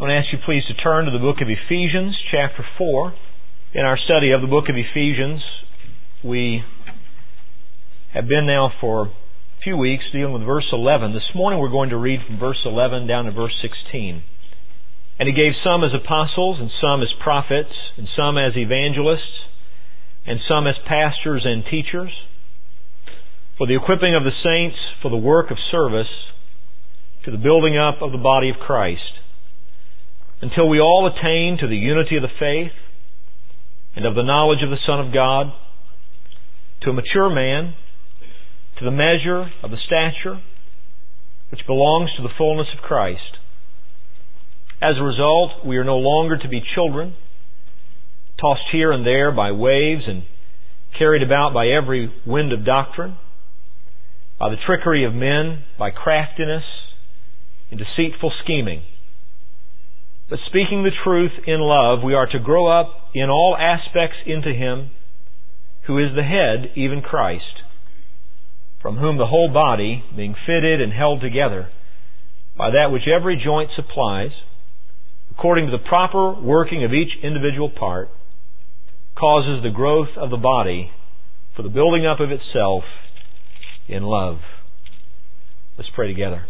I'm going to ask you please to turn to the book of Ephesians, chapter 4. In our study of the book of Ephesians, we have been now for a few weeks dealing with verse 11. This morning we're going to read from verse 11 down to verse 16. And He gave some as apostles, and some as prophets, and some as evangelists, and some as pastors and teachers, for the equipping of the saints, for the work of service, to the building up of the body of Christ, until we all attain to the unity of the faith and of the knowledge of the Son of God, to a mature man, to the measure of the stature which belongs to the fullness of Christ. As a result, we are no longer to be children, tossed here and there by waves and carried about by every wind of doctrine, by the trickery of men, by craftiness and deceitful scheming. But speaking the truth in love, we are to grow up in all aspects into Him who is the head, even Christ, from whom the whole body, being fitted and held together by that which every joint supplies, according to the proper working of each individual part, causes the growth of the body for the building up of itself in love. Let's pray together.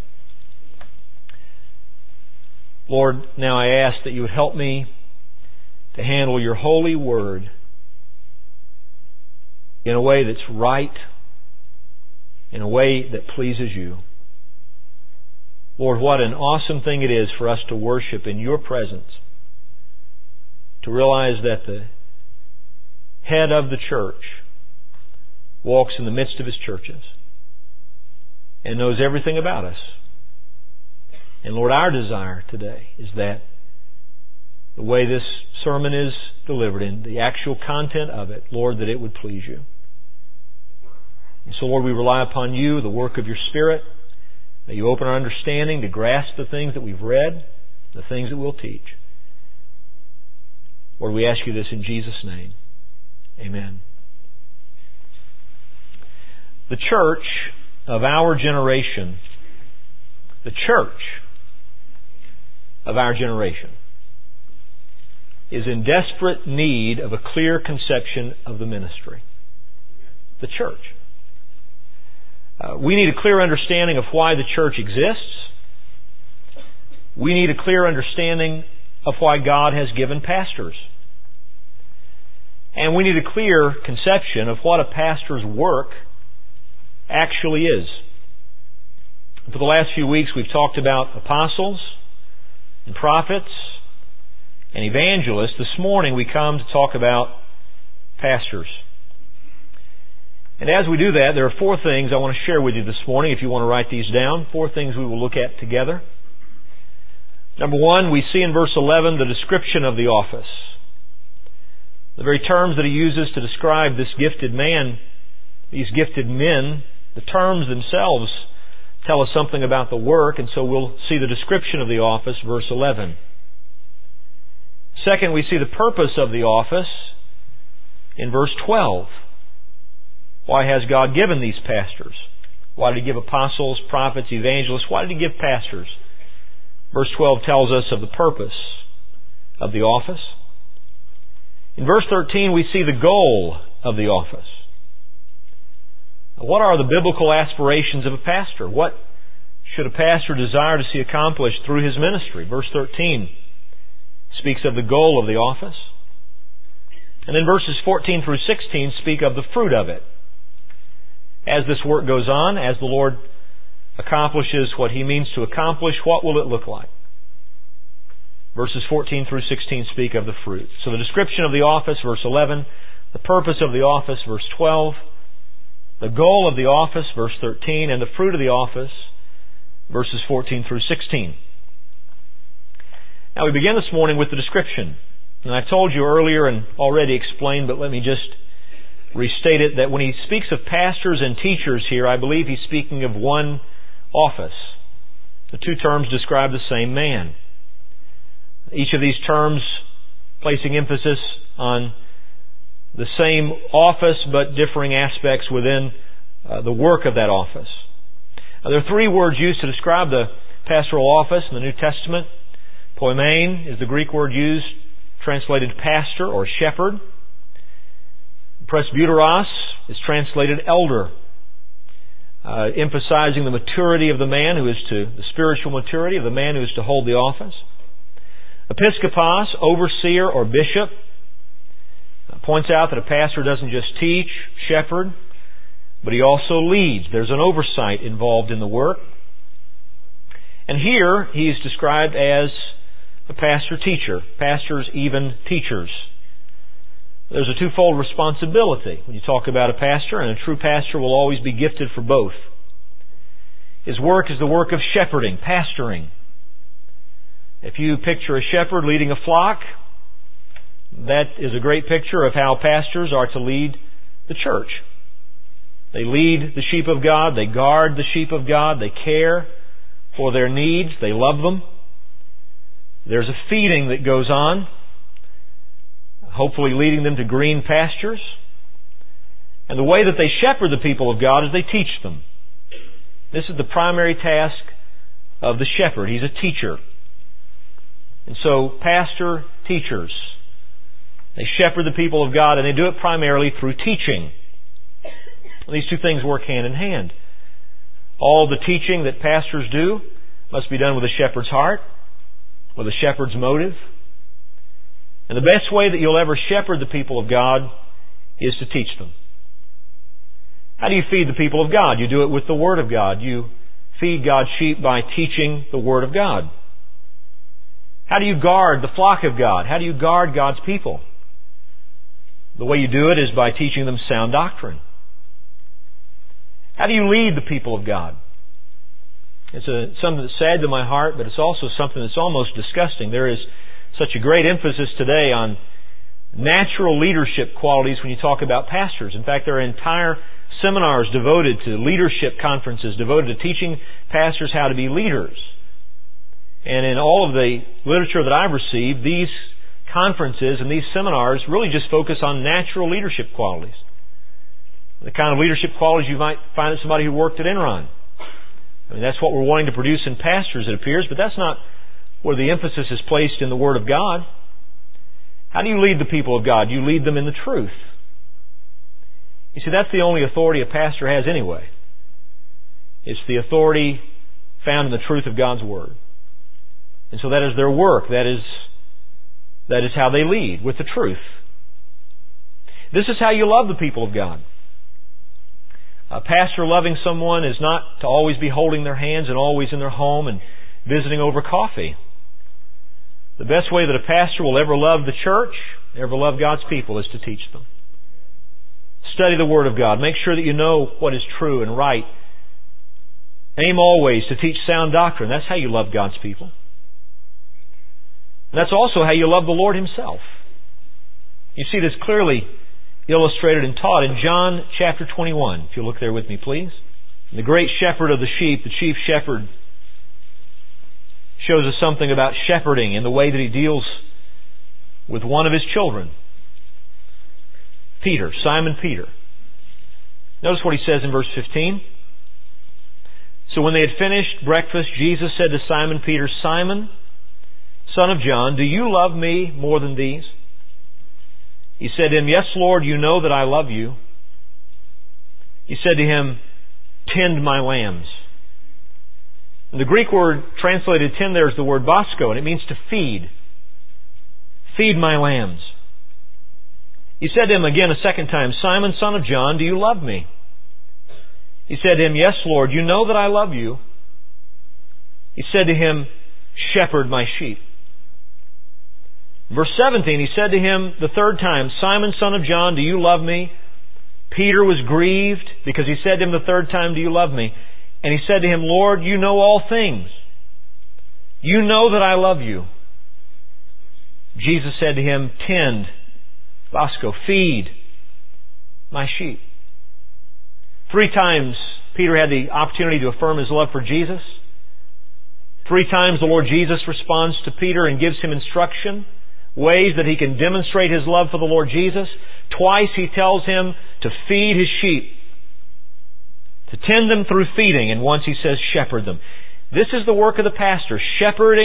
Lord, now I ask that You would help me to handle Your holy word in a way that's right, in a way that pleases You. Lord, what an awesome thing it is for us to worship in Your presence, to realize that the head of the church walks in the midst of His churches and knows everything about us. And Lord, our desire today is that the way this sermon is delivered and the actual content of it, Lord, that it would please You. And so, Lord, we rely upon You, the work of Your Spirit, that You open our understanding to grasp the things that we've read, the things that we'll teach. Lord, we ask You this in Jesus' name. Amen. The church of our generation, the church of our generation, is in desperate need of a clear conception of the ministry. The church. We need a clear understanding of why the church exists. We need a clear understanding of why God has given pastors. And we need a clear conception of what a pastor's work actually is. For the last few weeks we've talked about apostles and prophets and evangelists. This morning we come to talk about pastors. And as we do that, there are 4 things I want to share with you this morning, if you want to write these down. 4 things we will look at together. Number 1, we see in verse 11 the description of the office. The very terms that he uses to describe this gifted man, these gifted men, the terms themselves tell us something about the work, and so we'll see the description of the office, verse 11. Second, we see the purpose of the office in verse 12. Why has God given these pastors? Why did He give apostles, prophets, evangelists? Why did He give pastors? Verse 12 tells us of the purpose of the office. In verse 13, we see the goal of the office. What are the biblical aspirations of a pastor? What should a pastor desire to see accomplished through his ministry? Verse 13 speaks of the goal of the office. And then verses 14 through 16 speak of the fruit of it. As this work goes on, as the Lord accomplishes what He means to accomplish, what will it look like? Verses 14 through 16 speak of the fruit. So the description of the office, verse 11, the purpose of the office, verse 12, the goal of the office, verse 13, and the fruit of the office, verses 14 through 16. Now we begin this morning with the description. And I told you earlier and already explained, but let me just restate it, that when he speaks of pastors and teachers here, I believe he's speaking of one office. The 2 terms describe the same man. Each of these terms placing emphasis on the same office but differing aspects within the work of that office. Now, there are 3 words used to describe the pastoral office in the New Testament. Poimen is the Greek word used, translated pastor or shepherd. Presbyteros is translated elder, emphasizing the maturity of the man the spiritual maturity of the man who is to hold the office. Episkopos, overseer or bishop, points out that a pastor doesn't just teach, shepherd, but he also leads. There's an oversight involved in the work. And here he is described as a pastor-teacher. Pastors, even teachers. There's a twofold responsibility when you talk about a pastor, and a true pastor will always be gifted for both. His work is the work of shepherding, pastoring. If you picture a shepherd leading a flock, that is a great picture of how pastors are to lead the church. They lead the sheep of God, they guard the sheep of God, they care for their needs, they love them. There's a feeding that goes on, hopefully leading them to green pastures. And the way that they shepherd the people of God is they teach them. This is the primary task of the shepherd. He's a teacher. And so, pastor, teachers, they shepherd the people of God, and they do it primarily through teaching. These two things work hand in hand. All the teaching that pastors do must be done with a shepherd's heart, with a shepherd's motive. And the best way that you'll ever shepherd the people of God is to teach them. How do you feed the people of God? You do it with the Word of God. You feed God's sheep by teaching the Word of God. How do you guard the flock of God? How do you guard God's people? The way you do it is by teaching them sound doctrine. How do you lead the people of God? It's something that's sad to my heart, but it's also something that's almost disgusting. There is such a great emphasis today on natural leadership qualities when you talk about pastors. In fact, there are entire seminars devoted to leadership conferences, devoted to teaching pastors how to be leaders. And in all of the literature that I've received, these conferences and these seminars really just focus on natural leadership qualities. The kind of leadership qualities you might find in somebody who worked at Enron. I mean, that's what we're wanting to produce in pastors, it appears, but that's not where the emphasis is placed in the Word of God. How do you lead the people of God? You lead them in the truth. You see, that's the only authority a pastor has anyway. It's the authority found in the truth of God's Word. And so that is their work. That is how they lead, with the truth. This is how you love the people of God. A pastor loving someone is not to always be holding their hands and always in their home and visiting over coffee. The best way that a pastor will ever love the church, ever love God's people, is to teach them. Study the Word of God. Make sure that you know what is true and right. Aim always to teach sound doctrine. That's how you love God's people. And that's also how you love the Lord Himself. You see this clearly illustrated and taught in John chapter 21. If you'll look there with me, please. And the great shepherd of the sheep, the chief shepherd, shows us something about shepherding in the way that He deals with one of His children, Peter, Simon Peter. Notice what He says in verse 15. So when they had finished breakfast, Jesus said to Simon Peter, Simon, son of John, do you love me more than these? He said to him, Yes, Lord, you know that I love you. He said to him, Tend my lambs. And the Greek word translated tend there is the word basko, and it means to feed. Feed my lambs. He said to him again a second time, Simon, son of John, do you love me? He said to him, Yes, Lord, you know that I love you. He said to him, Shepherd my sheep. Verse 17, he said to him the third time, Simon, son of John, do you love me? Peter was grieved because he said to him the third time, do you love me? And he said to him, Lord, you know all things. You know that I love you. Jesus said to him, Tend, basko, feed my sheep. 3 times Peter had the opportunity to affirm his love for Jesus. 3 times the Lord Jesus responds to Peter and gives him instruction, ways that he can demonstrate his love for the Lord Jesus. Twice he tells him to feed his sheep, to tend them through feeding, and once he says shepherd them. This is the work of the pastor, shepherding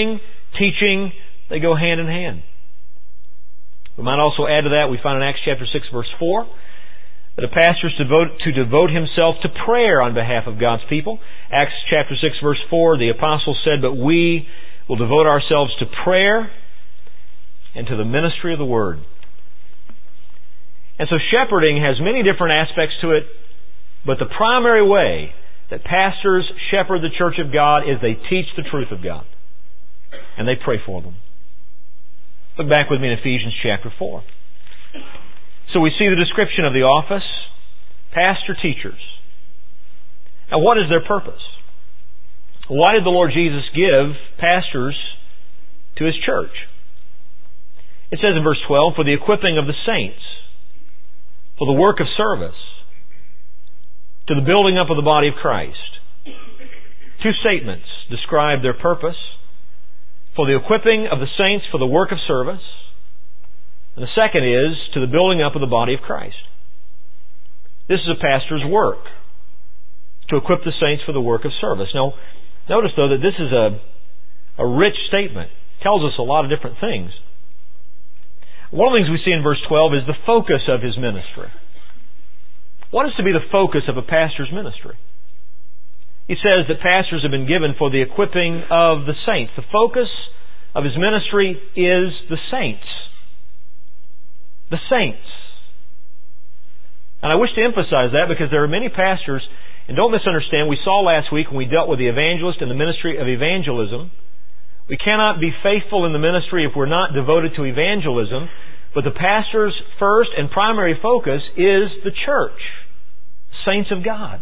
teaching, they go hand in hand. We might also add to that, we find in Acts chapter 6, verse 4, that a pastor is to devote himself to prayer on behalf of God's people. Acts chapter 6, verse 4, the apostle said, "But we will devote ourselves to prayer and to the ministry of the Word." And so shepherding has many different aspects to it, but the primary way that pastors shepherd the church of God is they teach the truth of God. And they pray for them. Look back with me in Ephesians chapter 4. So we see the description of the office, pastor-teachers. Now what is their purpose? Why did the Lord Jesus give pastors to His church? It says in verse 12, "For the equipping of the saints, for the work of service, to the building up of the body of Christ." Two statements describe their purpose. For the equipping of the saints for the work of service. And the second is to the building up of the body of Christ. This is a pastor's work, to equip the saints for the work of service. Now, notice though that this is a rich statement. It tells us a lot of different things. One of the things we see in verse 12 is the focus of his ministry. What is to be the focus of a pastor's ministry? He says that pastors have been given for the equipping of the saints. The focus of his ministry is the saints. The saints. And I wish to emphasize that because there are many pastors, and don't misunderstand, we saw last week when we dealt with the evangelist and the ministry of evangelism, we cannot be faithful in the ministry if we're not devoted to evangelism, but the pastor's first and primary focus is the church, saints of God.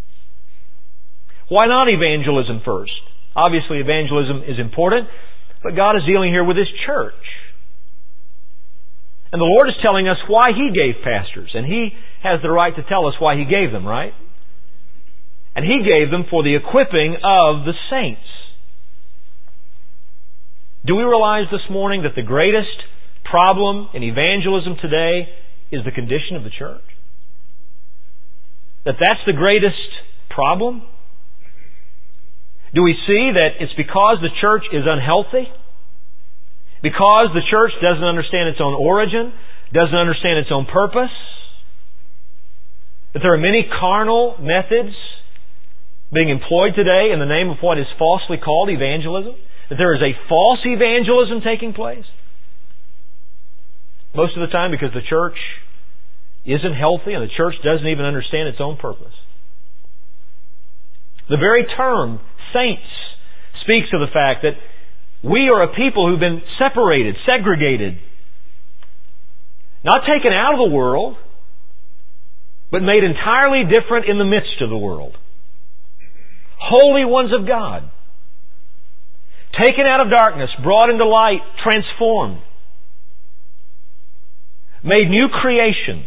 Why not evangelism first? Obviously evangelism is important, but God is dealing here with His church. And the Lord is telling us why He gave pastors, and He has the right to tell us why He gave them, right? And He gave them for the equipping of the saints. Do we realize this morning that the greatest problem in evangelism today is the condition of the church? That's the greatest problem? Do we see that it's because the church is unhealthy? Because the church doesn't understand its own origin, doesn't understand its own purpose? That there are many carnal methods being employed today in the name of what is falsely called evangelism? That there is a false evangelism taking place? Most of the time because the church isn't healthy and the church doesn't even understand its own purpose. The very term saints speaks of the fact that we are a people who've been separated, segregated, not taken out of the world, but made entirely different in the midst of the world. Holy ones of God. Taken out of darkness, brought into light, transformed. Made new creations.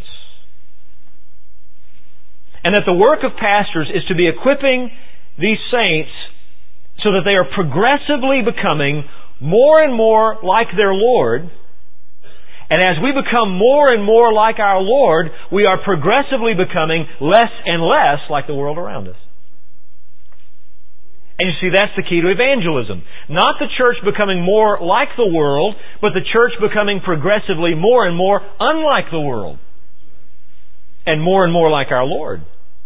And that the work of pastors is to be equipping these saints so that they are progressively becoming more and more like their Lord. And as we become more and more like our Lord, we are progressively becoming less and less like the world around us. And you see, that's the key to evangelism. Not the church becoming more like the world, but the church becoming progressively more and more unlike the world. And more like our Lord.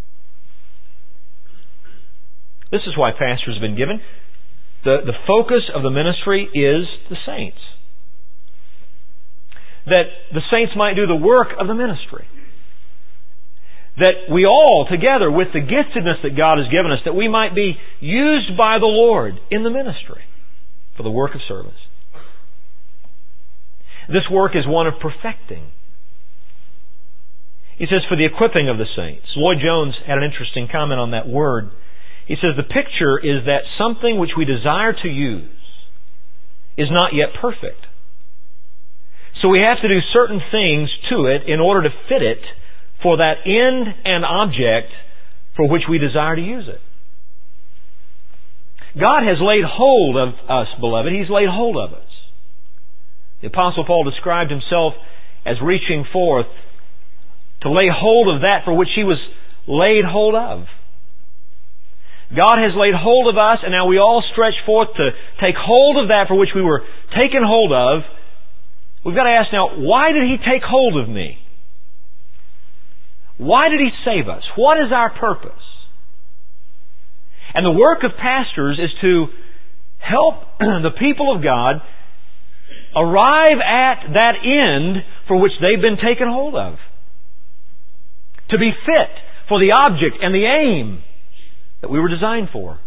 This is why pastors have been given. The focus of the ministry is the saints. That the saints might do the work of the ministry. That we all together, with the giftedness that God has given us, that we might be used by the Lord in the ministry for the work of service. This work is one of perfecting. He says, for the equipping of the saints. Lloyd Jones had an interesting comment on that word. He says, the picture is that something which we desire to use is not yet perfect. So we have to do certain things to it in order to fit it for that end and object for which we desire to use it. God has laid hold of us, beloved. He's laid hold of us. The Apostle Paul described himself as reaching forth to lay hold of that for which he was laid hold of. God has laid hold of us, and now we all stretch forth to take hold of that for which we were taken hold of. We've got to ask now, why did He take hold of me? Why did He save us? What is our purpose? And the work of pastors is to help the people of God arrive at that end for which they've been taken hold of. To be fit for the object and the aim that we were designed for.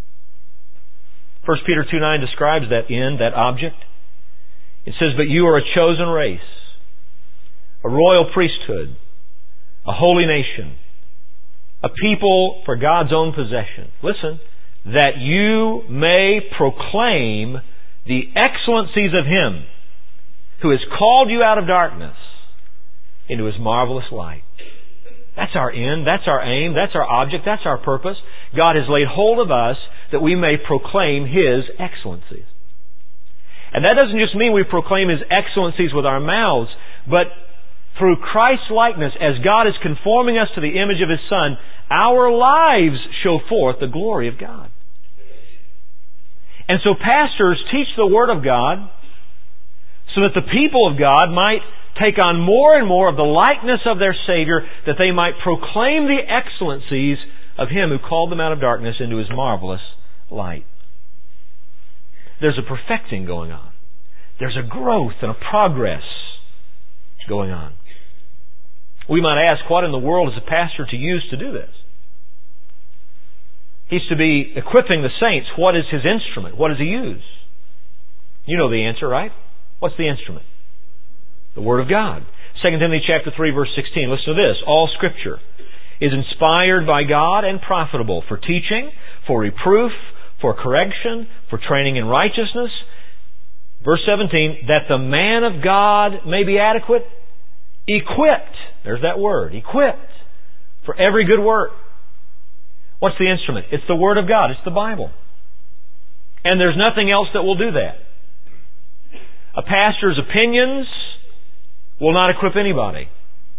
1 Peter 2:9 describes that end, that object. It says, "But you are a chosen race, a royal priesthood, a holy nation, a people for God's own possession." Listen, "that you may proclaim the excellencies of Him who has called you out of darkness into His marvelous light." That's our end, that's our aim, that's our object, that's our purpose. God has laid hold of us that we may proclaim His excellencies. And that doesn't just mean we proclaim His excellencies with our mouths, but through Christ's likeness, as God is conforming us to the image of His Son, our lives show forth the glory of God. And so pastors teach the Word of God so that the people of God might take on more and more of the likeness of their Savior, that they might proclaim the excellencies of Him who called them out of darkness into His marvelous light. There's a perfecting going on. There's a growth and a progress going on. We might ask, what in the world is a pastor to use to do this? He's to be equipping the saints. What is his instrument? What does he use? You know the answer, right? What's the instrument? The Word of God. 2 Timothy chapter 3, verse 16. Listen to this. "All Scripture is inspired by God and profitable for teaching, for reproof, for correction, for training in righteousness." Verse 17, "that the man of God may be adequate, equipped." There's that word, equipped, "for every good work." What's the instrument? It's the Word of God. It's the Bible. And there's nothing else that will do that. A pastor's opinions will not equip anybody.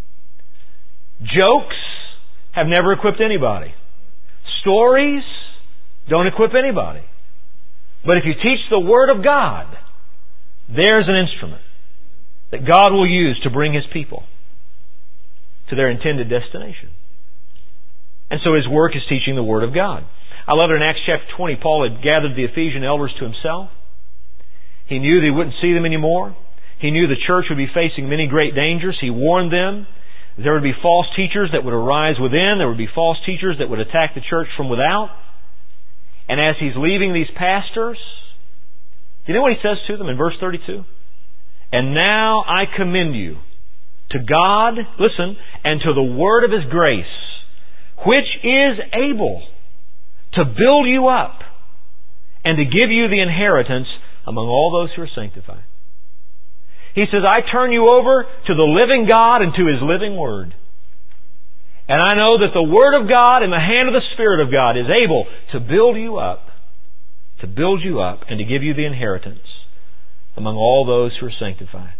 Jokes have never equipped anybody. Stories don't equip anybody. But if you teach the Word of God, there's an instrument that God will use to bring His people to their intended destination. And so His work is teaching the Word of God. I love it in Acts chapter 20. Paul had gathered the Ephesian elders to himself. He knew that he wouldn't see them anymore. He knew the church would be facing many great dangers. He warned them there would be false teachers that would arise within. There would be false teachers that would attack the church from without. And as he's leaving these pastors, do you know what he says to them in verse 32? "And now I commend you to God," listen, "and to the word of His grace, which is able to build you up and to give you the inheritance among all those who are sanctified." He says, I turn you over to the living God and to His living Word. And I know that the Word of God in the hand of the Spirit of God is able to build you up and to give you the inheritance among all those who are sanctified.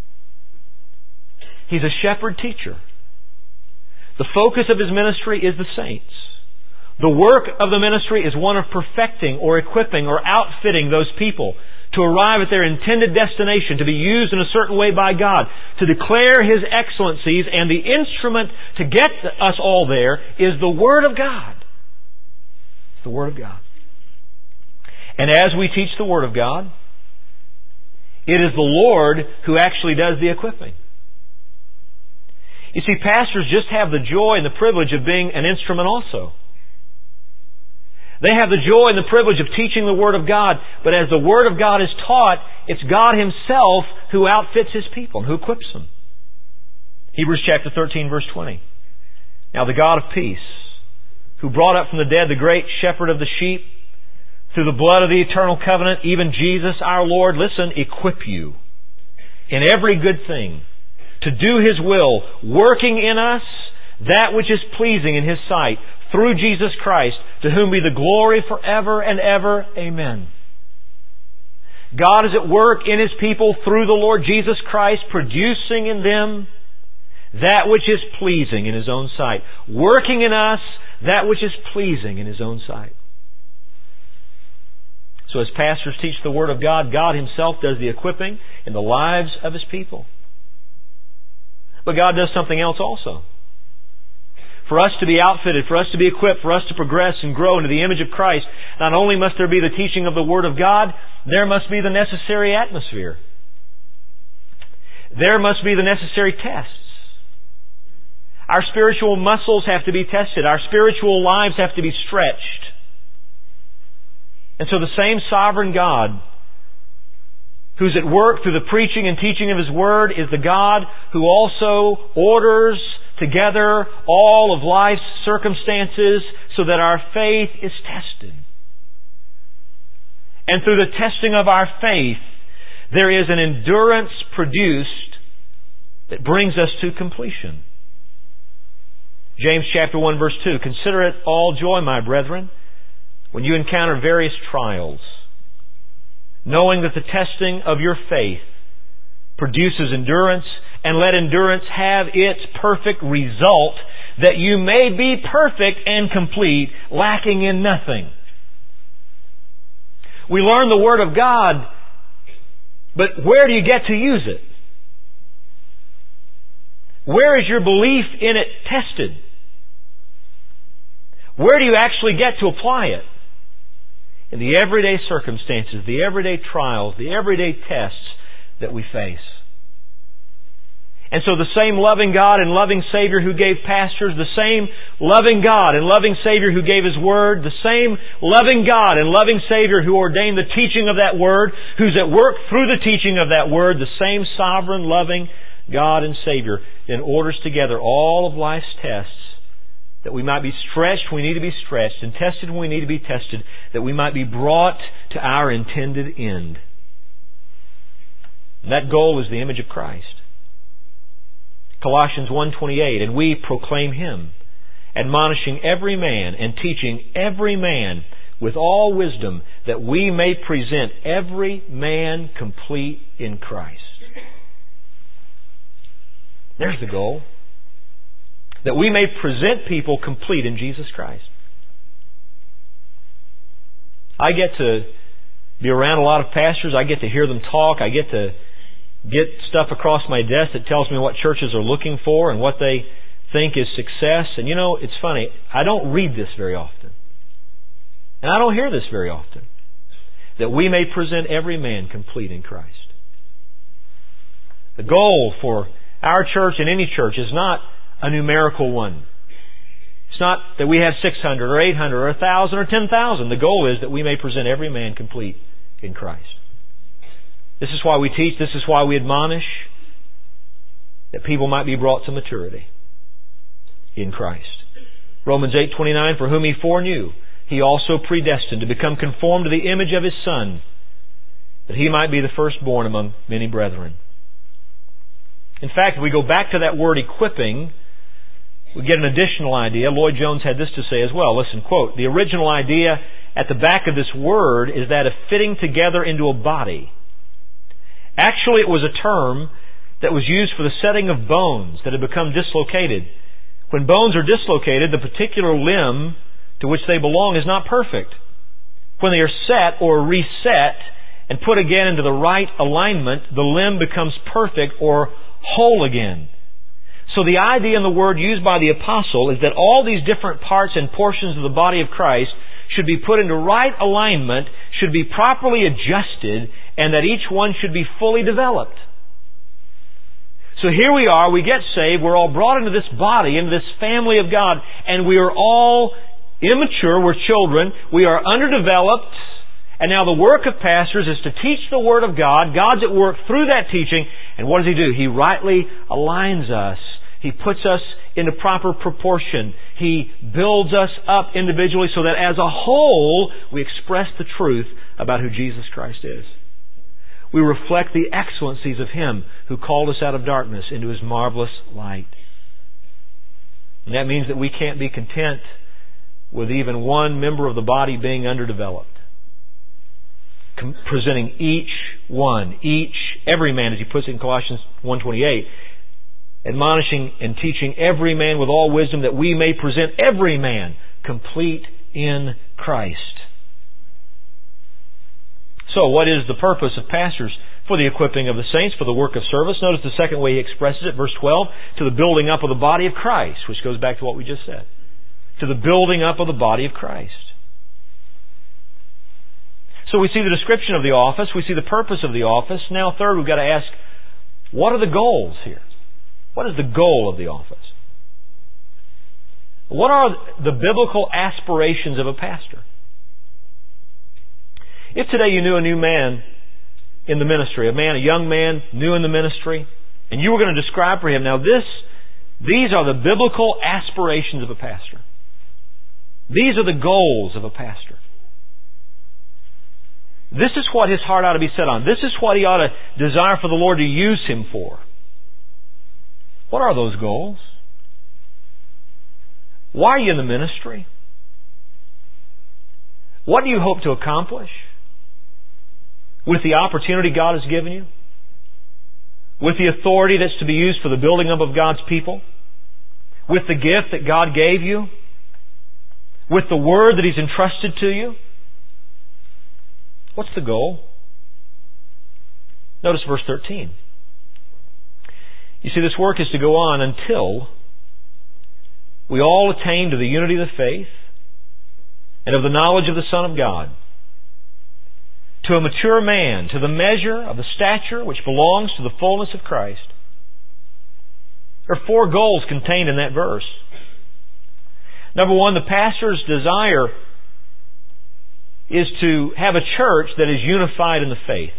He's a shepherd teacher. The focus of His ministry is the saints. The work of the ministry is one of perfecting or equipping or outfitting those people to arrive at their intended destination, to be used in a certain way by God, to declare His excellencies, and the instrument to get us all there is the Word of God. It's the Word of God. And as we teach the Word of God, it is the Lord who actually does the equipping. You see, pastors just have the joy and the privilege of being an instrument also. They have the joy and the privilege of teaching the Word of God, but as the Word of God is taught, it's God Himself who outfits His people and who equips them. Hebrews chapter 13, verse 20. "Now the God of peace, who brought up from the dead the great shepherd of the sheep, through the blood of the eternal covenant, even Jesus our Lord," listen, "equip you in every good thing to do His will, working in us that which is pleasing in His sight, through Jesus Christ, to whom be the glory forever and ever. Amen." God is at work in His people through the Lord Jesus Christ, producing in them that which is pleasing in His own sight, working in us that which is pleasing in His own sight. So as pastors teach the Word of God, God Himself does the equipping in the lives of His people. But God does something else also. For us to be outfitted, for us to be equipped, for us to progress and grow into the image of Christ, not only must there be the teaching of the Word of God, there must be the necessary atmosphere. There must be the necessary tests. Our spiritual muscles have to be tested. Our spiritual lives have to be stretched. And so the same sovereign God who's at work through the preaching and teaching of His Word is the God who also orders together all of life's circumstances so that our faith is tested. And through the testing of our faith, there is an endurance produced that brings us to completion. James chapter 1 verse 2, "Consider it all joy, my brethren, when you encounter various trials, knowing that the testing of your faith produces endurance, and let endurance have its perfect result, that you may be perfect and complete, lacking in nothing." We learn the Word of God, but where do you get to use it? Where is your belief in it tested? Where do you actually get to apply it? In the everyday circumstances, the everyday trials, the everyday tests that we face. And so the same loving God and loving Savior who gave pastors, the same loving God and loving Savior who gave His Word, the same loving God and loving Savior who ordained the teaching of that Word, who's at work through the teaching of that Word, the same sovereign, loving God and Savior then orders together all of life's tests that we might be stretched when we need to be stretched and tested when we need to be tested, that we might be brought to our intended end. And that goal is the image of Christ. Colossians 1:28, "And we proclaim Him, admonishing every man and teaching every man with all wisdom, that we may present every man complete in Christ." There's the goal. That we may present people complete in Jesus Christ. I get to be around a lot of pastors. I get to hear them talk. I get to get stuff across my desk that tells me what churches are looking for and what they think is success. And you know, it's funny. I don't read this very often. And I don't hear this very often. That we may present every man complete in Christ. The goal for our church and any church is not a numerical one. It's not that we have 600 or 800 or 1,000 or 10,000. The goal is that we may present every man complete in Christ. This is why we teach. This is why we admonish, that people might be brought to maturity in Christ. Romans 8:29, "For whom He foreknew, He also predestined to become conformed to the image of His Son, that He might be the firstborn among many brethren." In fact, if we go back to that word equipping, we get an additional idea. Lloyd Jones had this to say as well. Listen, quote, "The original idea at the back of this word is that of fitting together into a body. Actually, it was a term that was used for the setting of bones that had become dislocated. When bones are dislocated, the particular limb to which they belong is not perfect. When they are set or reset and put again into the right alignment, the limb becomes perfect or whole again. So the idea in the word used by the apostle is that all these different parts and portions of the body of Christ should be put into right alignment, should be properly adjusted, and that each one should be fully developed. So here we are, we get saved, we're all brought into this body, into this family of God, and we are all immature, we're children, we are underdeveloped, and now the work of pastors is to teach the Word of God. God's at work through that teaching, and what does He do? He rightly aligns us. He puts us into proper proportion. He builds us up individually so that as a whole, we express the truth about who Jesus Christ is. We reflect the excellencies of Him who called us out of darkness into His marvelous light. And that means that we can't be content with even one member of the body being underdeveloped. Presenting every man, as he puts it in Colossians 1:28, admonishing and teaching every man with all wisdom, that we may present every man complete in Christ. So, what is the purpose of pastors? For the equipping of the saints, for the work of service. Notice the second way he expresses it, verse 12, to the building up of the body of Christ, which goes back to what we just said. To the building up of the body of Christ. So we see the description of the office, we see the purpose of the office. Now third, we've got to ask, what are the goals here? What is the goal of the office? What are the biblical aspirations of a pastor? If today you knew a new man in the ministry, a young man, new in the ministry, and you were going to describe for him, now these are the biblical aspirations of a pastor. These are the goals of a pastor. This is what his heart ought to be set on. This is what he ought to desire for the Lord to use him for. What are those goals? Why are you in the ministry? What do you hope to accomplish with the opportunity God has given you? With the authority that's to be used for the building up of God's people? With the gift that God gave you? With the Word that He's entrusted to you? What's the goal? Notice verse 13. You see, this work is to go on until we all attain to the unity of the faith and of the knowledge of the Son of God, to a mature man, to the measure of the stature which belongs to the fullness of Christ. There are four goals contained in that verse. Number one, the pastor's desire is to have a church that is unified in the faith.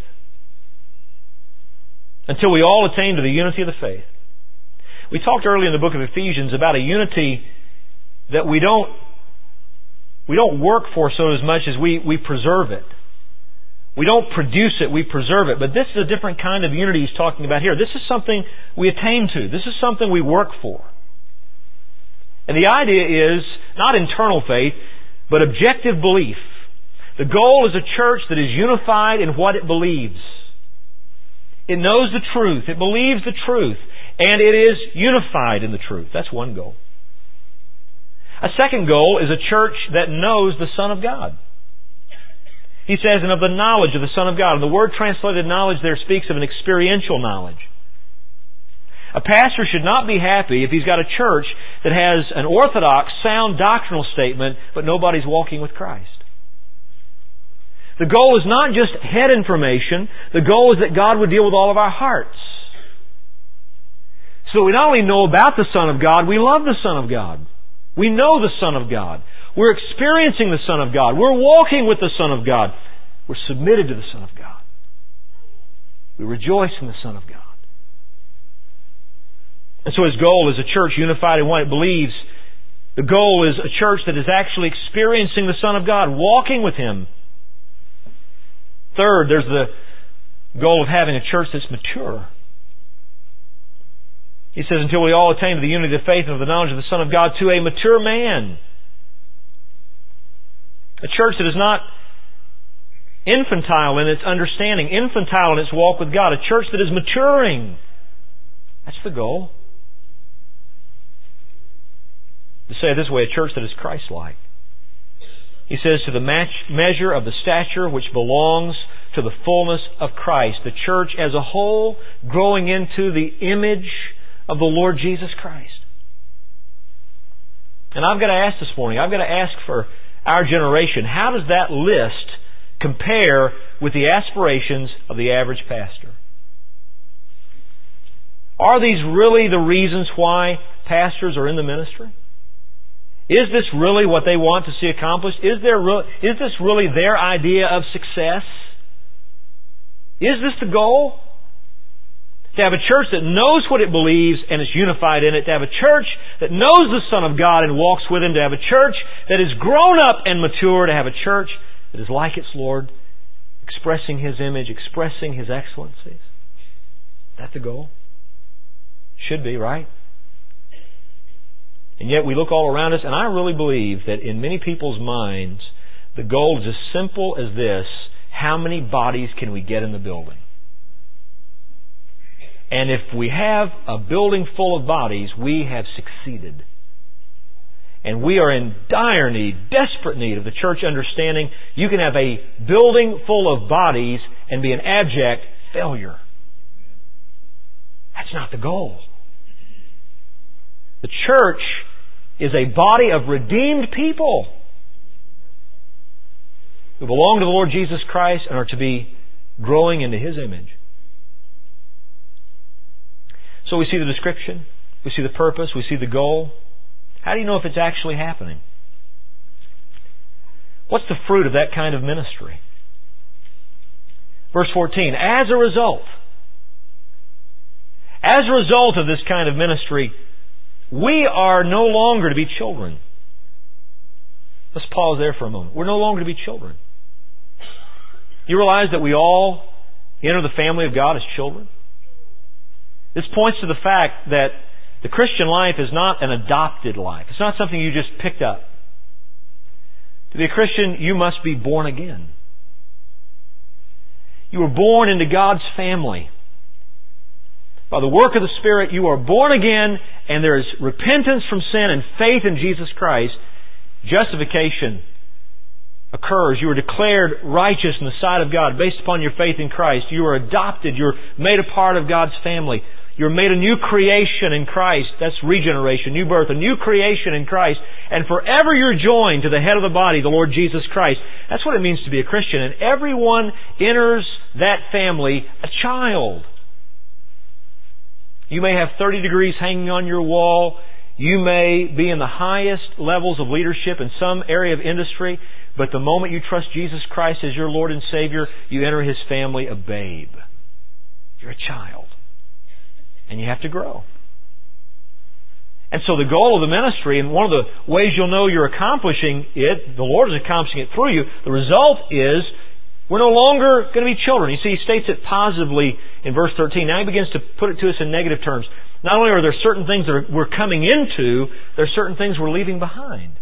Until we all attain to the unity of the faith. We talked earlier in the book of Ephesians about a unity that we don't work for so as much as we preserve it. We don't produce it, we preserve it. But this is a different kind of unity he's talking about here. This is something we attain to. This is something we work for. And the idea is not internal faith, but objective belief. The goal is a church that is unified in what it believes. It knows the truth. It believes the truth. And it is unified in the truth. That's one goal. A second goal is a church that knows the Son of God. He says, and of the knowledge of the Son of God. And the word translated knowledge there speaks of an experiential knowledge. A pastor should not be happy if he's got a church that has an orthodox, sound doctrinal statement, but nobody's walking with Christ. The goal is not just head information. The goal is that God would deal with all of our hearts. So we not only know about the Son of God, we love the Son of God. We know the Son of God. We're experiencing the Son of God. We're walking with the Son of God. We're submitted to the Son of God. We rejoice in the Son of God. And so his goal is a church unified in what it believes. The goal is a church that is actually experiencing the Son of God, walking with Him. Third, there's the goal of having a church that's mature. He says, until we all attain to the unity of faith and of the knowledge of the Son of God, to a mature man. A church that is not infantile in its understanding, infantile in its walk with God. A church that is maturing. That's the goal. To say it this way, a church that is Christ-like. He says, to the measure of the stature which belongs to the fullness of Christ. The church as a whole growing into the image of the Lord Jesus Christ. And I've got to ask this morning, I've got to ask for our generation, how does that list compare with the aspirations of the average pastor? Are these really the reasons why pastors are in the ministry? Is this really what they want to see accomplished? Is this really their idea of success? Is this the goal? To have a church that knows what it believes and is unified in it. To have a church that knows the Son of God and walks with Him. To have a church that is grown up and mature. To have a church that is like its Lord, expressing His image, expressing His excellencies. Is that the goal? Should be, right? And yet we look all around us, and I really believe that in many people's minds, the goal is as simple as this: how many bodies can we get in the building? And if we have a building full of bodies, we have succeeded. And we are in dire need, desperate need of the church understanding you can have a building full of bodies and be an abject failure. That's not the goal. The church is a body of redeemed people who belong to the Lord Jesus Christ and are to be growing into His image. So we see the description, we see the purpose, we see the goal. How do you know if it's actually happening? What's the fruit of that kind of ministry? Verse 14, as a result of this kind of ministry, we are no longer to be children. Let's pause there for a moment. We're no longer to be children. You realize that we all enter the family of God as children? This points to the fact that the Christian life is not an adopted life. It's not something you just picked up. To be a Christian, you must be born again. You were born into God's family. By the work of the Spirit, you are born again, and there is repentance from sin and faith in Jesus Christ. Justification occurs. You are declared righteous in the sight of God based upon your faith in Christ. You are adopted. You're made a part of God's family. You're made a new creation in Christ. That's regeneration, new birth, a new creation in Christ. And forever you're joined to the head of the body, the Lord Jesus Christ. That's what it means to be a Christian. And everyone enters that family a child. You may have 30 degrees hanging on your wall. You may be in the highest levels of leadership in some area of industry. But the moment you trust Jesus Christ as your Lord and Savior, you enter His family a babe. You're a child. And you have to grow. And so the goal of the ministry, and one of the ways you'll know you're accomplishing it, the Lord is accomplishing it through you, the result is we're no longer going to be children. You see, He states it positively in verse 13. Now He begins to put it to us in negative terms. Not only are there certain things that we're coming into, there are certain things we're leaving behind.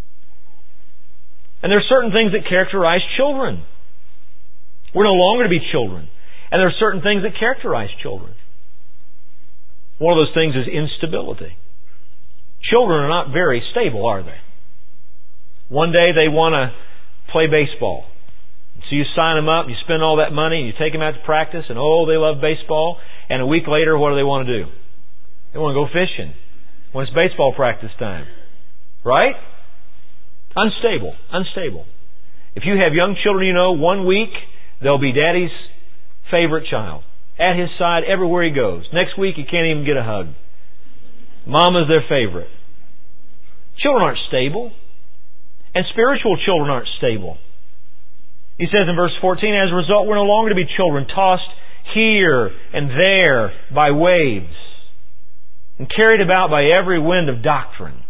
And there are certain things that characterize children. We're no longer to be children. And there are certain things that characterize children. One of those things is instability. Children are not very stable, are they? One day they want to play baseball. So you sign them up, you spend all that money, and you take them out to practice, and they love baseball. And a week later, what do they want to do? They want to go fishing when it's baseball practice time. Right? Unstable. If you have young children, 1 week, they'll be Daddy's favorite child. At his side everywhere he goes. Next week, he can't even get a hug. Mama's their favorite. Children aren't stable. And spiritual children aren't stable. He says in verse 14, as a result, we're no longer to be children, tossed here and there by waves, and carried about by every wind of doctrine.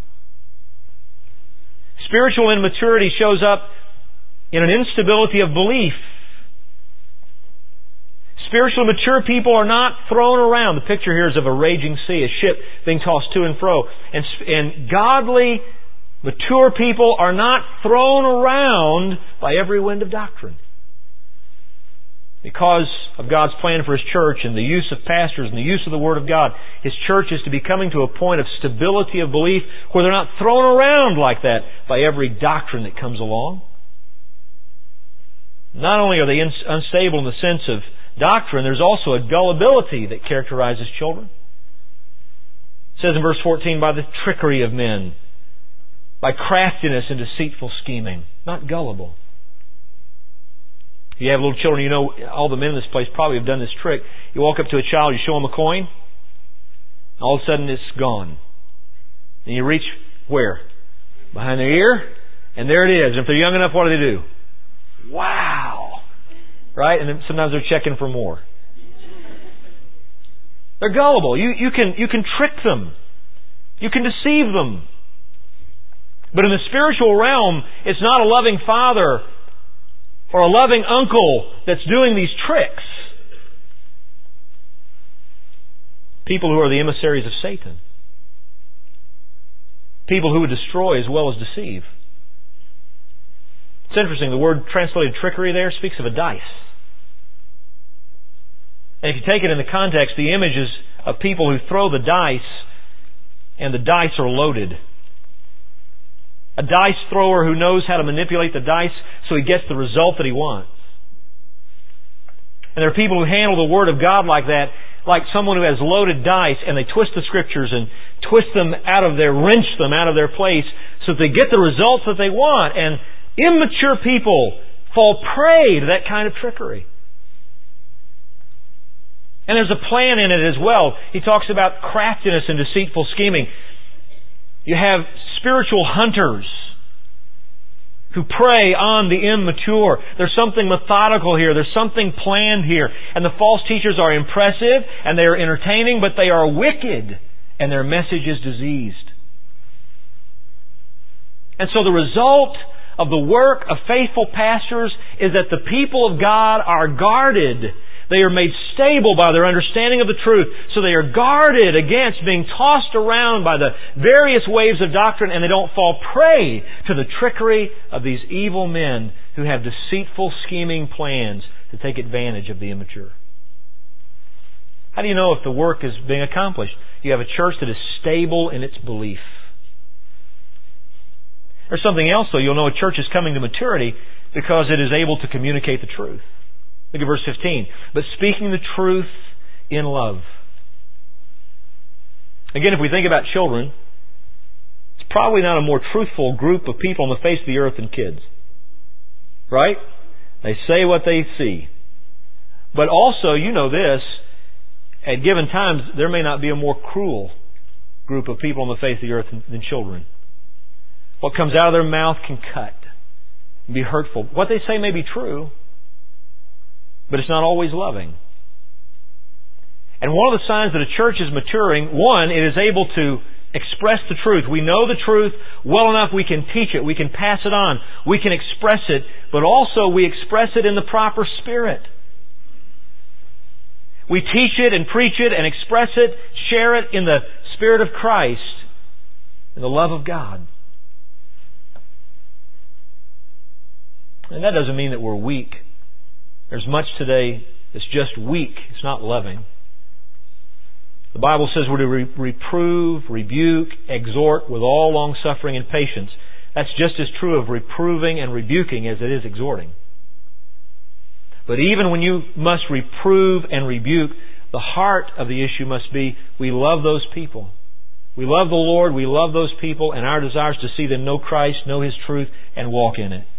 Spiritual immaturity shows up in an instability of belief. Spiritually mature people are not thrown around. The picture here is of a raging sea, a ship being tossed to and fro. And godly, mature people are not thrown around by every wind of doctrine. Because of God's plan for His church and the use of pastors and the use of the Word of God, His church is to be coming to a point of stability of belief where they're not thrown around like that by every doctrine that comes along. Not only are they unstable in the sense of doctrine, there's also a gullibility that characterizes children. It says in verse 14, by the trickery of men, by craftiness and deceitful scheming. Not gullible. If you have little children, all the men in this place probably have done this trick. You walk up to a child, you show them a coin, all of a sudden it's gone. And you reach where? Behind their ear, and there it is. And if they're young enough, what do? Wow! Right? And then sometimes they're checking for more. They're gullible. You can trick them. You can deceive them. But in the spiritual realm, it's not a loving father or a loving uncle that's doing these tricks. People who are the emissaries of Satan. People who would destroy as well as deceive. It's interesting, the word translated trickery there speaks of a dice. And if you take it in the context, the image is of people who throw the dice, and the dice are loaded. A dice thrower who knows how to manipulate the dice so he gets the result that he wants. And there are people who handle the Word of God like that, like someone who has loaded dice and they twist the Scriptures and twist them wrench them out of their place so that they get the results that they want. And immature people fall prey to that kind of trickery. And there's a plan in it as well. He talks about craftiness and deceitful scheming. You have spiritual hunters who prey on the immature. There's something methodical here. There's something planned here. And the false teachers are impressive and they are entertaining, but they are wicked and their message is diseased. And so the result of the work of faithful pastors is that the people of God are guarded. They are made stable by their understanding of the truth. So they are guarded against being tossed around by the various waves of doctrine, and they don't fall prey to the trickery of these evil men who have deceitful, scheming plans to take advantage of the immature. How do you know if the work is being accomplished? You have a church that is stable in its belief. There's something else, though. You'll know a church is coming to maturity because it is able to communicate the truth. Look at verse 15. But speaking the truth in love. Again, if we think about children, it's probably not a more truthful group of people on the face of the earth than kids. Right? They say what they see. But also, you know this, at given times, there may not be a more cruel group of people on the face of the earth than children. What comes out of their mouth can cut and be hurtful. What they say may be true, but it's not always loving. And one of the signs that a church is maturing, one, it is able to express the truth. We know the truth well enough we can teach it, we can pass it on, we can express it, but also we express it in the proper spirit. We teach it and preach it and express it, share it in the Spirit of Christ, in the love of God. And that doesn't mean that we're weak. There's much today that's just weak. It's not loving. The Bible says we're to reprove, rebuke, exhort with all long-suffering and patience. That's just as true of reproving and rebuking as it is exhorting. But even when you must reprove and rebuke, the heart of the issue must be we love those people. We love the Lord, we love those people, and our desire is to see them know Christ, know His truth, and walk in it.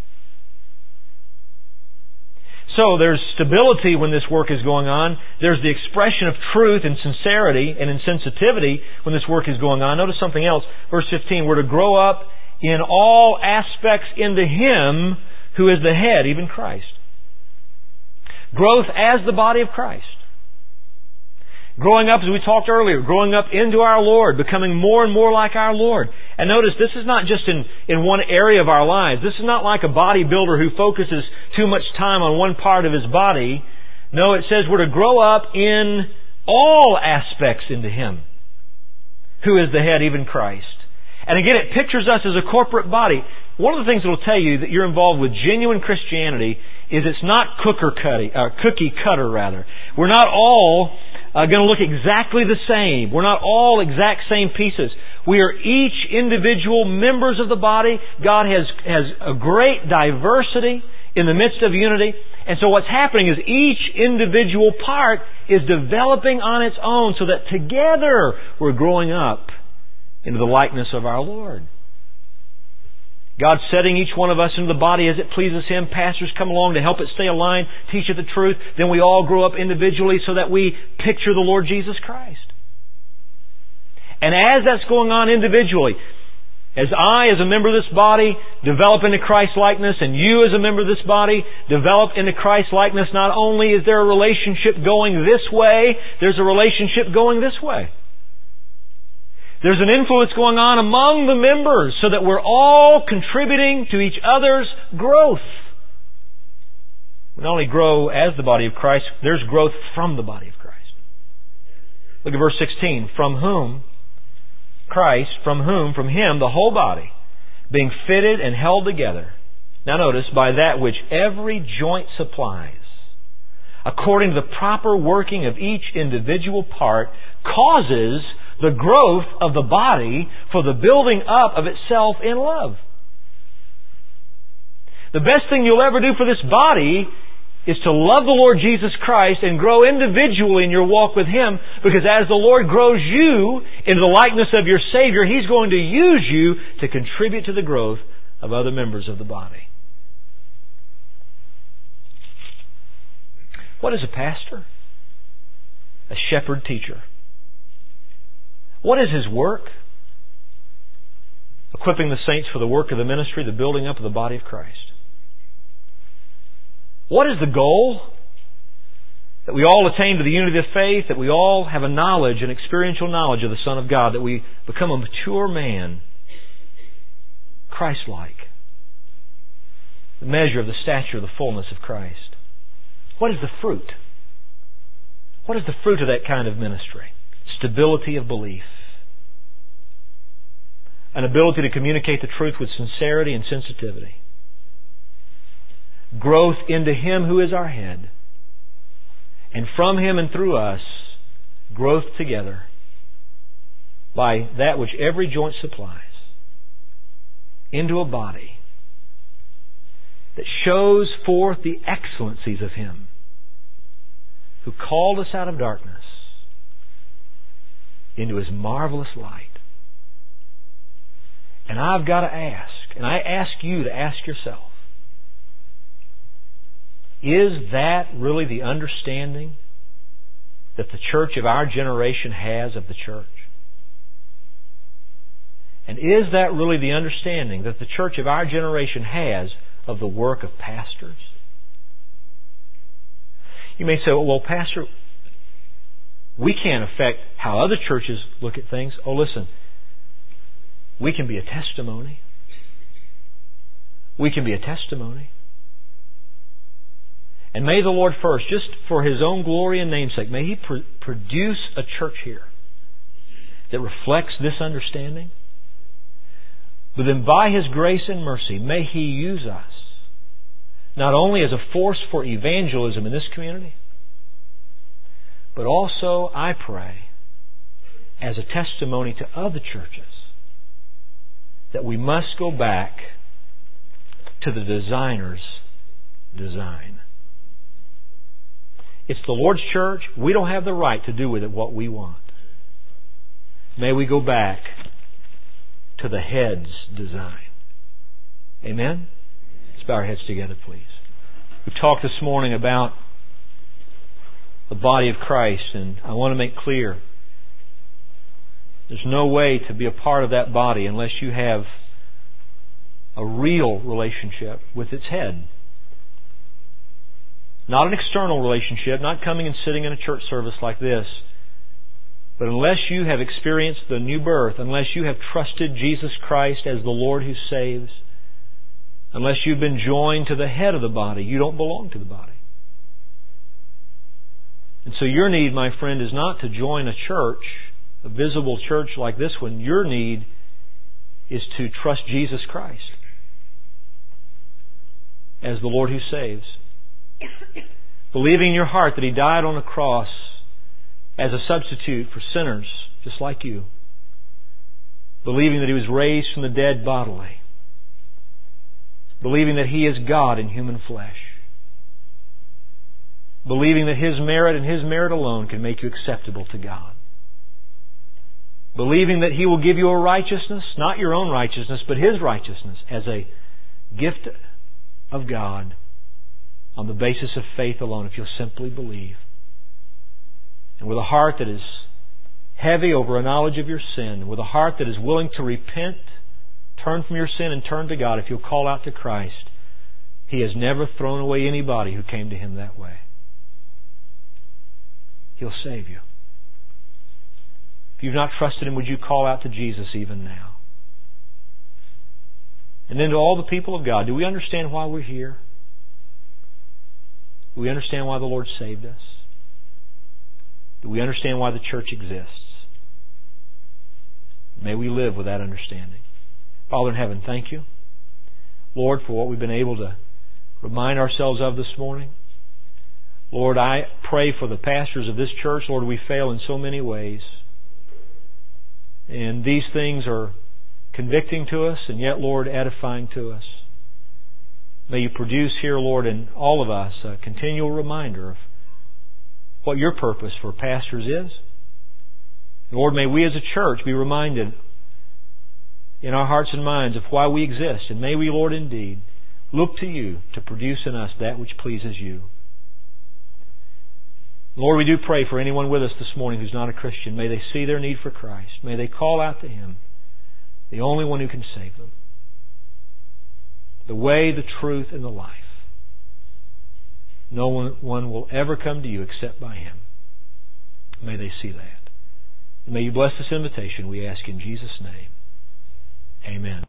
So there's stability when this work is going on. There's the expression of truth and sincerity and insensitivity when this work is going on. Notice something else. Verse 15, we're to grow up in all aspects into Him who is the head, even Christ. Growth as the body of Christ. Growing up, as we talked earlier, growing up into our Lord, becoming more and more like our Lord. And notice, this is not just in one area of our lives. This is not like a bodybuilder who focuses too much time on one part of his body. No, it says we're to grow up in all aspects into Him, who is the head, even Christ. And again, it pictures us as a corporate body. One of the things that will tell you that you're involved with genuine Christianity is it's not cookie cutter. We're not all going to look exactly the same. We're not all exact same pieces. We are each individual members of the body. God has a great diversity in the midst of unity. And so what's happening is each individual part is developing on its own so that together we're growing up into the likeness of our Lord. God's setting each one of us into the body as it pleases Him. Pastors come along to help it stay aligned, teach it the truth. Then we all grow up individually so that we picture the Lord Jesus Christ. And as that's going on individually, as I, as a member of this body, develop into Christ-likeness, and you, as a member of this body, develop into Christ-likeness, not only is there a relationship going this way, there's a relationship going this way. There's an influence going on among the members so that we're all contributing to each other's growth. We not only grow as the body of Christ, there's growth from the body of Christ. Look at verse 16. From whom, from Him, the whole body, being fitted and held together. Now notice, by that which every joint supplies, according to the proper working of each individual part, causes the growth of the body for the building up of itself in love. The best thing you'll ever do for this body is to love the Lord Jesus Christ and grow individually in your walk with Him, because as the Lord grows you into the likeness of your Savior, He's going to use you to contribute to the growth of other members of the body. What is a pastor? A shepherd teacher. What is his work? Equipping the saints for the work of the ministry, the building up of the body of Christ. What is the goal? That we all attain to the unity of faith, that we all have a knowledge, an experiential knowledge of the Son of God, that we become a mature man, Christ-like, the measure of the stature of the fullness of Christ. What is the fruit? What is the fruit of that kind of ministry? Stability of belief. An ability to communicate the truth with sincerity and sensitivity. Growth into Him who is our head. And from Him and through us, growth together by that which every joint supplies into a body that shows forth the excellencies of Him who called us out of darkness into His marvelous light. And I've got to ask, and I ask you to ask yourself, is that really the understanding that the church of our generation has of the church? And is that really the understanding that the church of our generation has of the work of pastors? You may say, well, Pastor, we can't affect how other churches look at things. Oh, listen, we can be a testimony. We can be a testimony. And may the Lord first, just for His own glory and namesake, may He produce a church here that reflects this understanding. But then by His grace and mercy, may He use us not only as a force for evangelism in this community, but also, I pray, as a testimony to other churches that we must go back to the designer's design. It's the Lord's church. We don't have the right to do with it what we want. May we go back to the head's design. Amen? Let's bow our heads together, please. We've talked this morning about the body of Christ, and I want to make clear there's no way to be a part of that body unless you have a real relationship with its head. Not an external relationship, not coming and sitting in a church service like this. But unless you have experienced the new birth, unless you have trusted Jesus Christ as the Lord who saves, unless you've been joined to the head of the body, you don't belong to the body. And so your need, my friend, is not to join a church, a visible church like this one. Your need is to trust Jesus Christ as the Lord who saves. Believing in your heart that He died on the cross as a substitute for sinners just like you. Believing that He was raised from the dead bodily. Believing that He is God in human flesh. Believing that His merit and His merit alone can make you acceptable to God. Believing that He will give you a righteousness, not your own righteousness, but His righteousness as a gift of God on the basis of faith alone, if you'll simply believe. And with a heart that is heavy over a knowledge of your sin, with a heart that is willing to repent, turn from your sin and turn to God, if you'll call out to Christ, He has never thrown away anybody who came to Him that way. He'll save you. If you've not trusted Him, would you call out to Jesus even now? And then to all the people of God, do we understand why we're here? Do we understand why the Lord saved us? Do we understand why the church exists? May we live with that understanding. Father in heaven, thank You, Lord, for what we've been able to remind ourselves of this morning. Lord, I pray for the pastors of this church. Lord, we fail in so many ways. And these things are convicting to us and yet, Lord, edifying to us. May You produce here, Lord, in all of us a continual reminder of what Your purpose for pastors is. Lord, may we as a church be reminded in our hearts and minds of why we exist. And may we, Lord, indeed look to You to produce in us that which pleases You. Lord, we do pray for anyone with us this morning who's not a Christian. May they see their need for Christ. May they call out to Him, the only one who can save them. The way, the truth, and the life. No one will ever come to You except by Him. May they see that. And may You bless this invitation, we ask in Jesus' name. Amen.